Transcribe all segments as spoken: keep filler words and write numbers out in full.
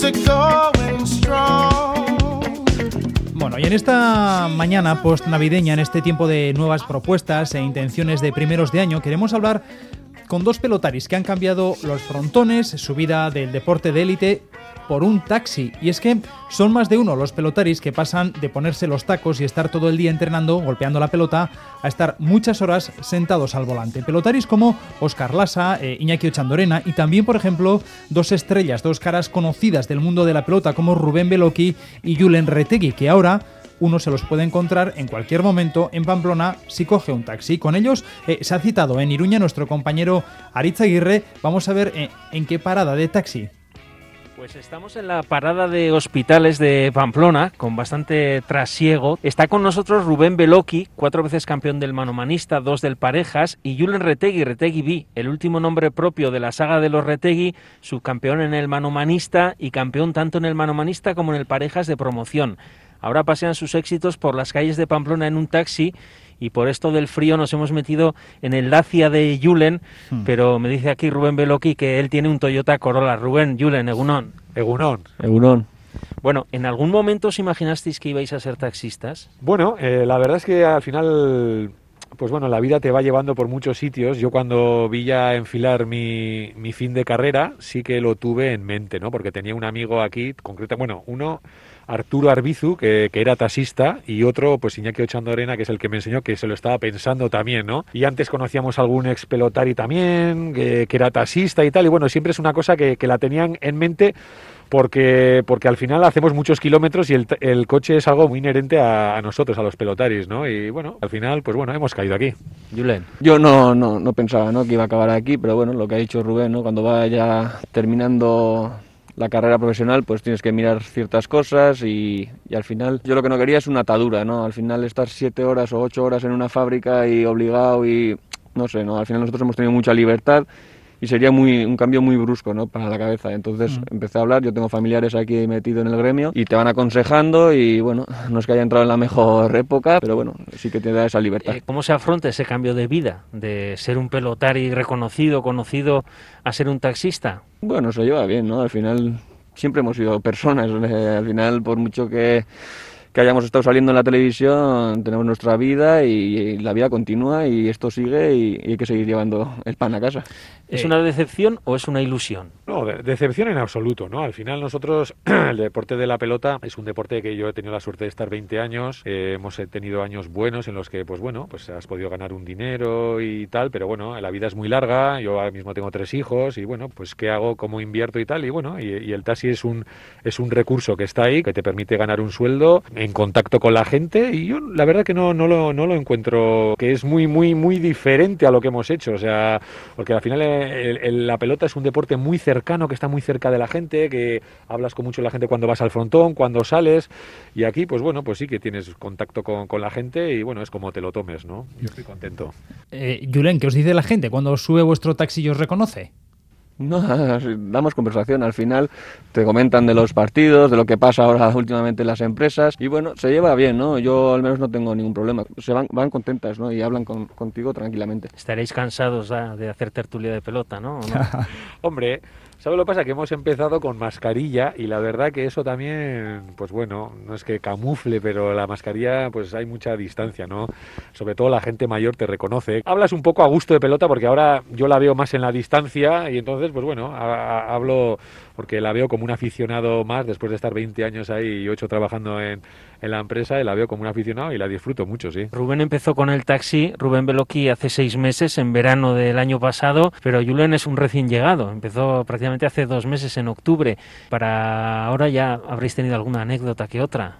music going strong. Bueno, y en esta mañana post-navideña, en este tiempo de nuevas propuestas e intenciones de primeros de año, queremos hablar con dos pelotaris que han cambiado los frontones, su vida del deporte de élite, por un taxi. Y es que son más de uno los pelotaris que pasan de ponerse los tacos y estar todo el día entrenando, golpeando la pelota, a estar muchas horas sentados al volante. Pelotaris como Óscar Lasa, eh, Iñaki Ochandorena y también, por ejemplo, dos estrellas, dos caras conocidas del mundo de la pelota como Rubén Beloki y Julen Retegui, que ahora uno se los puede encontrar en cualquier momento en Pamplona si coge un taxi. Con ellos eh, se ha citado en Iruña nuestro compañero Aritz Aguirre. Vamos a ver eh, en qué parada de taxi. Pues estamos en la parada de Hospitales de Pamplona, con bastante trasiego. Está con nosotros Rubén Beloki, cuatro veces campeón del manomanista, dos del parejas, y Julen Retegui, Retegui B, el último nombre propio de la saga de los Retegui, subcampeón en el manomanista y campeón tanto en el manomanista como en el parejas de promoción. Ahora pasean sus éxitos por las calles de Pamplona en un taxi y por esto del frío nos hemos metido en el Dacia de Julen, hmm. pero me dice aquí Rubén Beloki que él tiene un Toyota Corolla. Rubén, Julen, Egunon. Egunon. Egunon. Bueno, ¿en algún momento os imaginasteis que ibais a ser taxistas? Bueno, eh, la verdad es que al final, pues bueno, la vida te va llevando por muchos sitios. Yo cuando vi ya enfilar mi, mi fin de carrera, sí que lo tuve en mente, ¿no? Porque tenía un amigo aquí, concreto, bueno, uno... Arturo Arbizu, que, que era taxista, y otro, pues Iñaki Ochandorena, que es el que me enseñó, que se lo estaba pensando también, ¿no? Y antes conocíamos a algún ex pelotari también, que, que era taxista y tal, y bueno, siempre es una cosa que, que la tenían en mente porque porque al final hacemos muchos kilómetros y el, el coche es algo muy inherente a, a nosotros, a los pelotaris, ¿no? Y bueno, al final, pues bueno, hemos caído aquí. Julen. Yo no, no, no pensaba, ¿no?, que iba a acabar aquí, pero bueno, lo que ha dicho Rubén, ¿no?, cuando va ya terminando la carrera profesional, pues tienes que mirar ciertas cosas y, y al final yo lo que no quería es una atadura, ¿no? Al final estar siete horas o ocho horas en una fábrica y obligado y no sé, ¿no? Al final nosotros hemos tenido mucha libertad y sería muy un cambio muy brusco, ¿no?, para la cabeza. Entonces mm. empecé a hablar, yo tengo familiares aquí metidos en el gremio y te van aconsejando y bueno, no es que haya entrado en la mejor época, pero bueno, sí que te da esa libertad. Eh, ¿Cómo se afronta ese cambio de vida, de ser un pelotari reconocido, conocido, a ser un taxista? Bueno, se lleva bien, ¿no? Al final siempre hemos sido personas, eh, al final por mucho que... que hayamos estado saliendo en la televisión, tenemos nuestra vida y, y la vida continúa y esto sigue y, y hay que seguir llevando el pan a casa. ¿Es una decepción o es una ilusión? No, de, decepción en absoluto, ¿no? Al final nosotros, el deporte de la pelota es un deporte que yo he tenido la suerte de estar veinte años, eh, hemos tenido años buenos en los que, pues bueno, pues has podido ganar un dinero y tal, pero bueno, la vida es muy larga, yo ahora mismo tengo tres hijos y bueno, pues ¿qué hago? ¿Cómo invierto y tal? Y bueno, y, y el taxi es un, es un recurso que está ahí, que te permite ganar un sueldo en contacto con la gente y yo la verdad que no, no, lo, no lo encuentro, que es muy, muy, muy diferente a lo que hemos hecho, o sea, porque al final el, el, la pelota es un deporte muy cercano, que está muy cerca de la gente, que hablas con mucho la gente cuando vas al frontón, cuando sales, y aquí pues bueno, pues sí que tienes contacto con, con la gente y bueno, es como te lo tomes, ¿no? Yo estoy contento. Eh, Julen, ¿qué os dice la gente cuando sube vuestro taxi y os reconoce? No, damos conversación, al final te comentan de los partidos, de lo que pasa ahora últimamente en las empresas y bueno, se lleva bien, ¿no? Yo al menos no tengo ningún problema, se van, van contentas, ¿no? Y hablan con, contigo tranquilamente. Estaréis cansados ya de hacer tertulia de pelota, ¿no? ¿O no? Hombre, ¿sabes lo que pasa? Que hemos empezado con mascarilla y la verdad que eso también, pues bueno, no es que camufle, pero la mascarilla pues hay mucha distancia, ¿no? Sobre todo la gente mayor te reconoce. Hablas un poco a gusto de pelota porque ahora yo la veo más en la distancia y entonces pues bueno, a, a, hablo porque la veo como un aficionado más después de estar veinte años ahí y ocho trabajando en, en la empresa, y la veo como un aficionado y la disfruto mucho, sí. Rubén empezó con el taxi, Rubén Beloki, hace seis meses, en verano del año pasado, pero Julen es un recién llegado, empezó prácticamente hace dos meses, en octubre. Para ahora ya habréis tenido alguna anécdota que otra.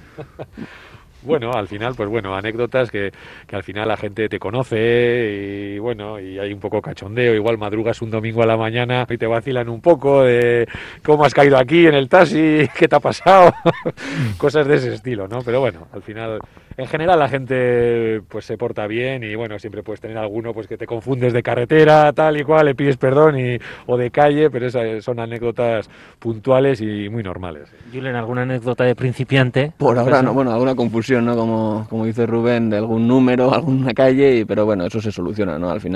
Bueno, al final, pues bueno, anécdotas que, que al final la gente te conoce y bueno, y hay un poco cachondeo, igual madrugas un domingo a la mañana y te vacilan un poco de cómo has caído aquí en el taxi, qué te ha pasado, cosas de ese estilo, ¿no? Pero bueno, al final, en general la gente pues se porta bien y bueno, siempre puedes tener alguno pues que te confundes de carretera, tal y cual, le pides perdón y, o de calle, pero esas son anécdotas puntuales y muy normales. Julen, ¿alguna anécdota de principiante? Por ahora no, bueno, alguna confusión, ¿no? Como, como dice Rubén, de algún número, alguna calle, y, pero bueno, eso se soluciona, ¿no? Al final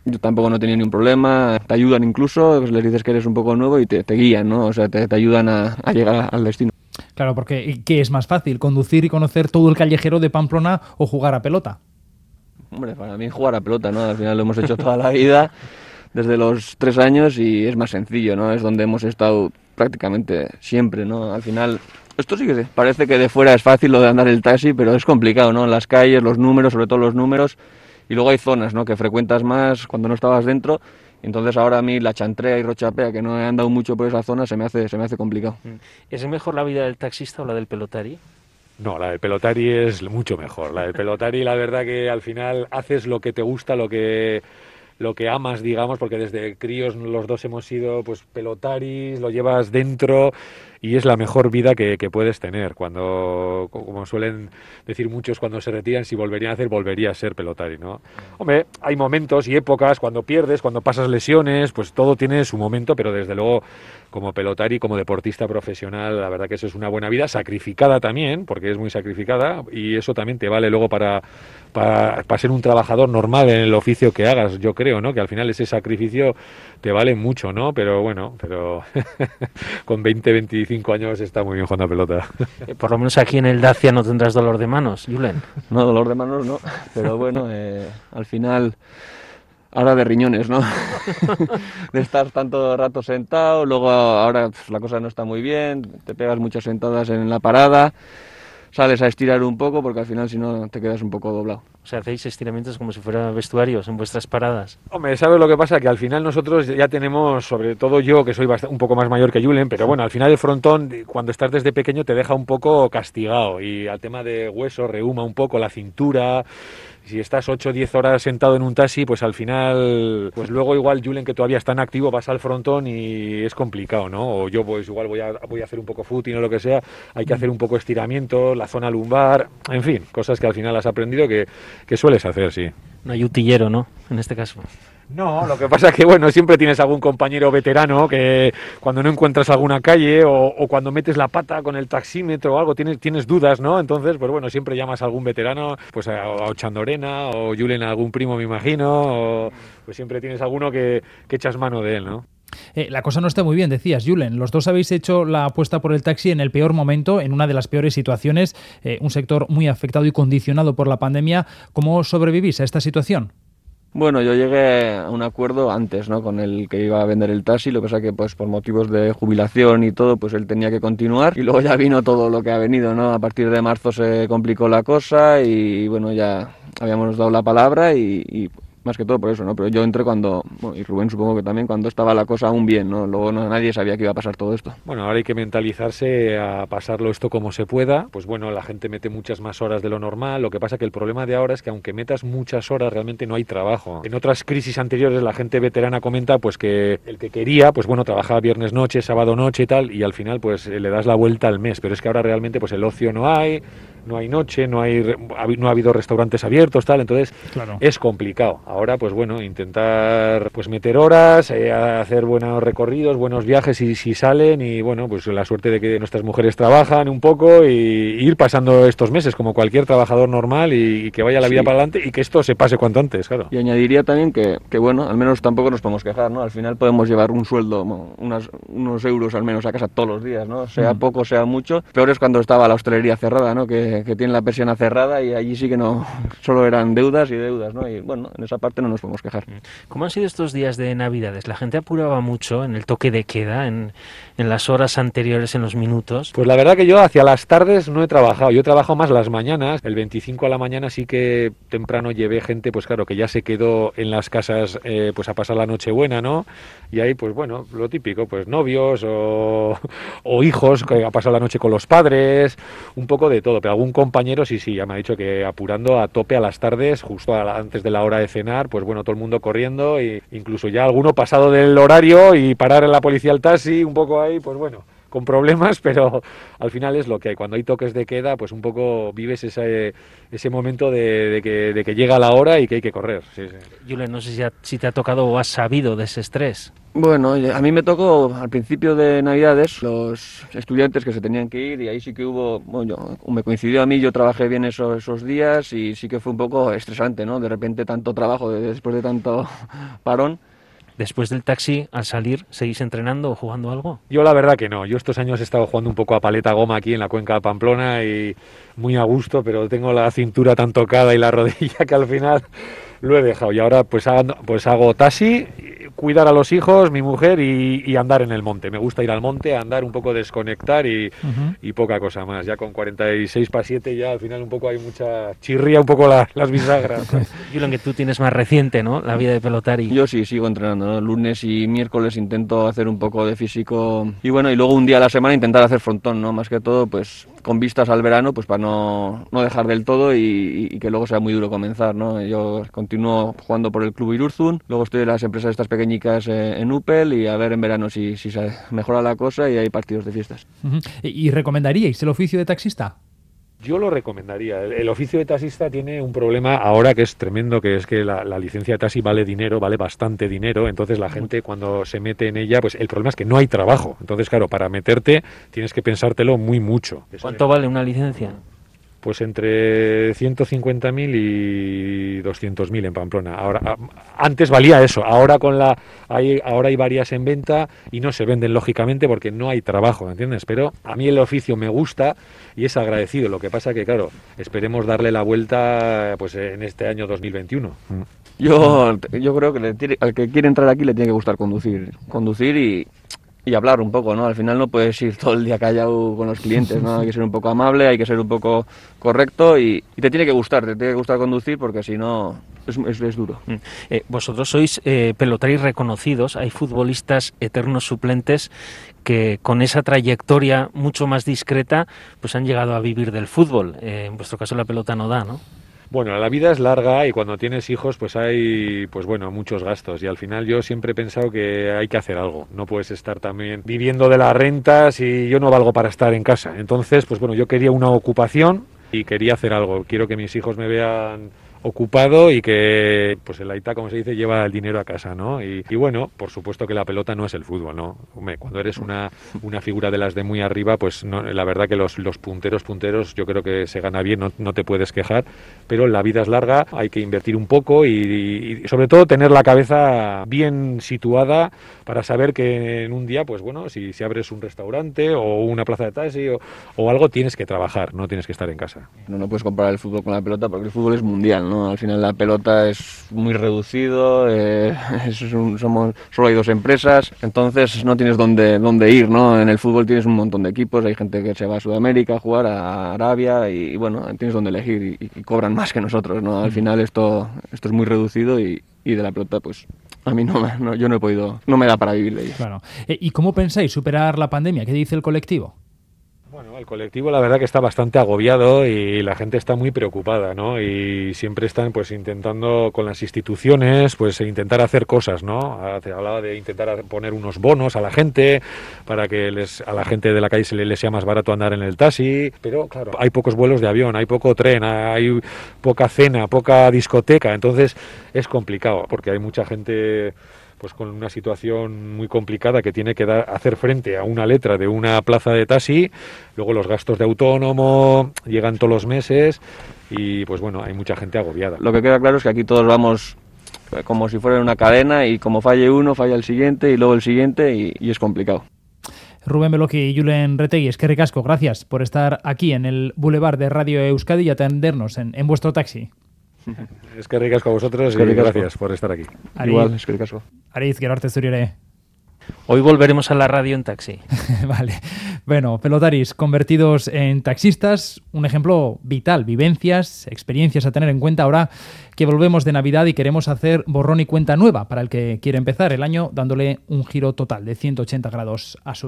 yo tampoco no tenía ningún problema, te ayudan incluso, pues les dices que eres un poco nuevo y te, te guían, ¿no? O sea, te, te ayudan a, a llegar al destino. Claro, porque ¿qué es más fácil? ¿Conducir y conocer todo el callejero de Pamplona o jugar a pelota? Hombre, para mí jugar a pelota, ¿no? Al final lo hemos hecho toda la vida, desde los tres años, y es más sencillo, ¿no? Es donde hemos estado prácticamente siempre, ¿no? Al final, esto sí que sí, parece que de fuera es fácil lo de andar el taxi, pero es complicado, ¿no? Las calles, los números, sobre todo los números, y luego hay zonas, ¿no? Que frecuentas más cuando no estabas dentro. Entonces ahora a mí la Chantrea y Rochapea, que no he andado mucho por esa zona, se me hace, se me hace complicado. ¿Es mejor la vida del taxista o la del pelotari? No, la del pelotari es mucho mejor. La del pelotari, la verdad que al final haces lo que te gusta, lo que lo que amas, digamos, porque desde críos los dos hemos sido pues pelotaris, lo llevas dentro y es la mejor vida que, que puedes tener. Cuando, como suelen decir muchos, cuando se retiran, si volverían a hacer, volvería a ser pelotari, ¿no? Hombre, hay momentos y épocas, cuando pierdes, cuando pasas lesiones, pues todo tiene su momento, pero desde luego como pelotari, como deportista profesional, la verdad que eso es una buena vida, sacrificada también, porque es muy sacrificada, y eso también te vale luego para, para, para ser un trabajador normal en el oficio que hagas, yo creo, ¿no? Que al final ese sacrificio te vale mucho, ¿no? Pero bueno, pero con veinte, veinticinco años está muy bien jugando a pelota. Por lo menos aquí en el Dacia no tendrás dolor de manos, Julen. No, dolor de manos no, pero bueno, eh, al final... Ahora de riñones, ¿no? De estar tanto rato sentado, luego ahora pues, la cosa no está muy bien, te pegas muchas sentadas en la parada, sales a estirar un poco porque al final si no te quedas un poco doblado. O sea, hacéis estiramientos como si fueran vestuarios en vuestras paradas. Hombre, ¿sabes lo que pasa? Que al final nosotros ya tenemos, sobre todo yo, que soy bastante, un poco más mayor que Julen, pero bueno, al final el frontón, cuando estás desde pequeño, te deja un poco castigado. Y al tema de hueso, reúma un poco la cintura. Si estás ocho o diez horas sentado en un taxi, pues al final, pues luego igual Julen, que todavía está en activo, vas al frontón y es complicado, ¿no? O yo pues igual voy a, voy a hacer un poco footing o lo que sea, hay que hacer un poco estiramiento, la zona lumbar, en fin, cosas que al final has aprendido que, que sueles hacer, sí. No hay utillero, ¿no? En este caso. No, lo que pasa es que, bueno, siempre tienes algún compañero veterano que cuando no encuentras alguna calle o, o cuando metes la pata con el taxímetro o algo, tienes, tienes dudas, ¿no? Entonces, pues bueno, siempre llamas a algún veterano, pues a, a Ochandorena o Julen a algún primo, me imagino, o pues siempre tienes alguno que, que echas mano de él, ¿no? Eh, la cosa no está muy bien, decías, Julen. Los dos habéis hecho la apuesta por el taxi en el peor momento, en una de las peores situaciones, eh, un sector muy afectado y condicionado por la pandemia. ¿Cómo sobrevivís a esta situación? Bueno, yo llegué a un acuerdo antes, ¿no? Con el que iba a vender el taxi, lo que pasa que pues por motivos de jubilación y todo, pues él tenía que continuar y luego ya vino todo lo que ha venido, ¿no? A partir de marzo se complicó la cosa y bueno, ya habíamos dado la palabra y, y más que todo por eso, ¿no? Pero yo entré cuando, bueno, y Rubén supongo que también, cuando estaba la cosa aún bien, ¿no? Luego no, nadie sabía que iba a pasar todo esto. Bueno, ahora hay que mentalizarse a pasarlo esto como se pueda. Pues bueno, la gente mete muchas más horas de lo normal. Lo que pasa que el problema de ahora es que aunque metas muchas horas, realmente no hay trabajo. En otras crisis anteriores la gente veterana comenta pues que el que quería, pues bueno, trabajaba viernes noche, sábado noche y tal, y al final pues le das la vuelta al mes. Pero es que ahora realmente pues el ocio no hay, no hay noche, no hay no ha habido restaurantes abiertos, tal, entonces claro, es complicado. Ahora, pues bueno, intentar pues meter horas, eh, hacer buenos recorridos, buenos viajes si, si salen y bueno, pues la suerte de que nuestras mujeres trabajan un poco y, y ir pasando estos meses como cualquier trabajador normal y, y que vaya la vida sí. para adelante y que esto se pase cuanto antes, claro. Y añadiría también que, que bueno, al menos tampoco nos podemos quejar, ¿no? Al final podemos llevar un sueldo, unas, unos euros al menos a casa todos los días, ¿no? Sea mm. poco, sea mucho. Peor es cuando estaba la hostelería cerrada, ¿no? Que, que tiene la persiana cerrada y allí sí que no, solo eran deudas y deudas, ¿no? Y bueno, en esa parte no nos podemos quejar. ¿Cómo han sido estos días de Navidades? ¿La gente apuraba mucho en el toque de queda, en, en las horas anteriores, en los minutos? Pues la verdad que yo hacia las tardes no he trabajado, yo he trabajado más las mañanas. El veinticinco a la mañana sí que temprano llevé gente, pues claro, que ya se quedó en las casas eh, pues a pasar la Nochebuena, ¿no? Y ahí, pues bueno, lo típico, pues novios o, o hijos que ha pasado la noche con los padres, un poco de todo. Pero algún compañero sí, sí, ya me ha dicho que apurando a tope a las tardes, justo a la, antes de la hora de cenar, pues bueno, todo el mundo corriendo e incluso ya alguno pasado del horario y parar en la policía al taxi, un poco ahí, pues bueno, con problemas, pero al final es lo que hay. Cuando hay toques de queda, pues un poco vives ese, ese momento de, de, que, de que llega la hora y que hay que correr. Sí, sí. Julen, no sé si, ha, si te ha tocado o has sabido de ese estrés. Bueno, a mí me tocó al principio de Navidades los estudiantes que se tenían que ir y ahí sí que hubo, bueno, yo, me coincidió a mí, yo trabajé bien esos, esos días y sí que fue un poco estresante, ¿no? De repente tanto trabajo de, después de tanto parón. Después del taxi, al salir, ¿seguís entrenando o jugando algo? Yo la verdad que no. Yo estos años he estado jugando un poco a paleta goma aquí en la cuenca de Pamplona y muy a gusto, pero tengo la cintura tan tocada y la rodilla que al final lo he dejado. Y ahora pues hago, pues hago taxi, cuidar a los hijos, mi mujer y, y andar en el monte. Me gusta ir al monte, andar un poco, desconectar y, uh-huh. y poca cosa más. Ya con cuarenta y seis para siete ya al final un poco hay mucha chirría, un poco la, las bisagras. Julen, que tú tienes más reciente, ¿no? La vida de pelotari. Yo sí, sigo entrenando, ¿no? Lunes y miércoles intento hacer un poco de físico y bueno, y luego un día a la semana intentar hacer frontón, ¿no? Más que todo, pues con vistas al verano, pues para no, no dejar del todo y, y que luego sea muy duro comenzar, ¿no? Yo continúo jugando por el Club Irurzun, luego estoy en las empresas estas pequeñicas eh, en Upel y a ver en verano si, si se mejora la cosa y hay partidos de fiestas. Uh-huh. ¿Y recomendaríais el oficio de taxista? Yo lo recomendaría. El, el oficio de taxista tiene un problema ahora que es tremendo, que es que la, la licencia de taxi vale dinero, vale bastante dinero, entonces la gente cuando se mete en ella, pues el problema es que no hay trabajo. Entonces, claro, para meterte tienes que pensártelo muy mucho. ¿Cuánto vale una licencia? Pues entre ciento cincuenta mil y doscientos mil en Pamplona. Ahora, antes valía eso, ahora con la hay, ahora hay varias en venta y no se venden lógicamente porque no hay trabajo, ¿entiendes? Pero a mí el oficio me gusta y es agradecido. Lo que pasa que, claro, esperemos darle la vuelta pues en este año dos mil veintiuno. Yo, yo creo que le tiene, al que quiere entrar aquí le tiene que gustar conducir, conducir y... Y hablar un poco, ¿no? Al final no puedes ir todo el día callado con los clientes, ¿no? Hay que ser un poco amable, hay que ser un poco correcto y, y te tiene que gustar, te tiene que gustar conducir porque si no es, es, es duro. Eh, vosotros sois eh, pelotaris reconocidos, hay futbolistas eternos suplentes que con esa trayectoria mucho más discreta pues han llegado a vivir del fútbol. Eh, en vuestro caso la pelota no da, ¿no? Bueno, la vida es larga y cuando tienes hijos pues hay pues bueno muchos gastos y al final yo siempre he pensado que hay que hacer algo. No puedes estar también viviendo de las rentas y yo no valgo para estar en casa. Entonces, pues bueno, yo quería una ocupación y quería hacer algo. Quiero que mis hijos me vean ocupado y que pues el Aita, como se dice, lleva el dinero a casa, ¿no? Y, y bueno, por supuesto que la pelota no es el fútbol, ¿no? Hombre, cuando eres una, una figura de las de muy arriba, pues no, la verdad que los, los punteros, punteros, yo creo que se gana bien, no, no te puedes quejar, pero la vida es larga, hay que invertir un poco y, y sobre todo tener la cabeza bien situada para saber que en un día, pues bueno, si, si abres un restaurante o una plaza de taxi o, o algo, tienes que trabajar, no tienes que estar en casa. No, no puedes comparar el fútbol con la pelota porque el fútbol es mundial, ¿no? Al final la pelota es muy reducido, eh, es un, somos, solo hay dos empresas, entonces no tienes dónde, dónde ir, ¿no? En el fútbol tienes un montón de equipos, hay gente que se va a Sudamérica a jugar, a Arabia y, y bueno, tienes dónde elegir y, y cobran más que nosotros, ¿no? Al final esto, esto es muy reducido y, y de la pelota pues a mí no, no, yo no he podido, no me da para vivir de ello. Claro. ¿Y cómo pensáis superar la pandemia? ¿Qué dice el colectivo? Bueno, el colectivo la verdad que está bastante agobiado y la gente está muy preocupada, ¿no? Y siempre están pues intentando con las instituciones pues intentar hacer cosas, ¿no? Se hablaba de intentar poner unos bonos a la gente para que les, a la gente de la calle se les sea más barato andar en el taxi, pero claro, hay pocos vuelos de avión, hay poco tren, hay poca cena, poca discoteca, entonces es complicado porque hay mucha gente pues con una situación muy complicada que tiene que dar, hacer frente a una letra de una plaza de taxi, luego los gastos de autónomo llegan todos los meses y pues bueno, hay mucha gente agobiada. Lo que queda claro es que aquí todos vamos como si fuera una cadena y como falle uno, falla el siguiente y luego el siguiente y, y es complicado. Rubén Beloki y Julen Retegui, es que ricasco, gracias por estar aquí en el Boulevard de Radio Euskadi y atendernos en, en vuestro taxi. Es que ricasco a vosotros y gracias por estar aquí. Ari, Igual, es que ricasco. Ariz, gero arte zuri ere. Hoy volveremos a la radio en taxi. Vale. Bueno, pelotaris convertidos en taxistas, un ejemplo vital, vivencias, experiencias a tener en cuenta ahora que volvemos de Navidad y queremos hacer borrón y cuenta nueva para el que quiere empezar el año dándole un giro total de ciento ochenta grados a su